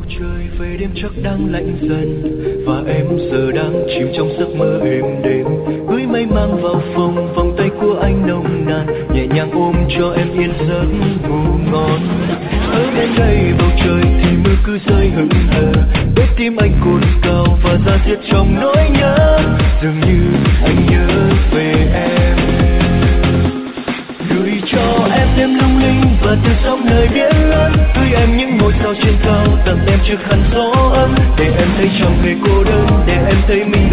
trời về đêm chắc đang lạnh dần, và em giờ đang chìm trong giấc mơ êm đềm. Gửi mây mang vào phòng, vòng tay của anh nồng nàn nhẹ nhàng ôm cho em yên giấc ngủ ngon. Ở bên đây bầu trời thì mưa cứ rơi hững hờ, trái tim anh cồn cào và da diết trong nỗi nhớ. Dường như anh nhớ về em, gửi cho em đêm lung linh và từ sóng nơi biển lớn, gửi em những ngôi sao trên cao tặng em chiếc khăn gió ấm, để em thấy chẳng hề cô đơn, để em thấy mình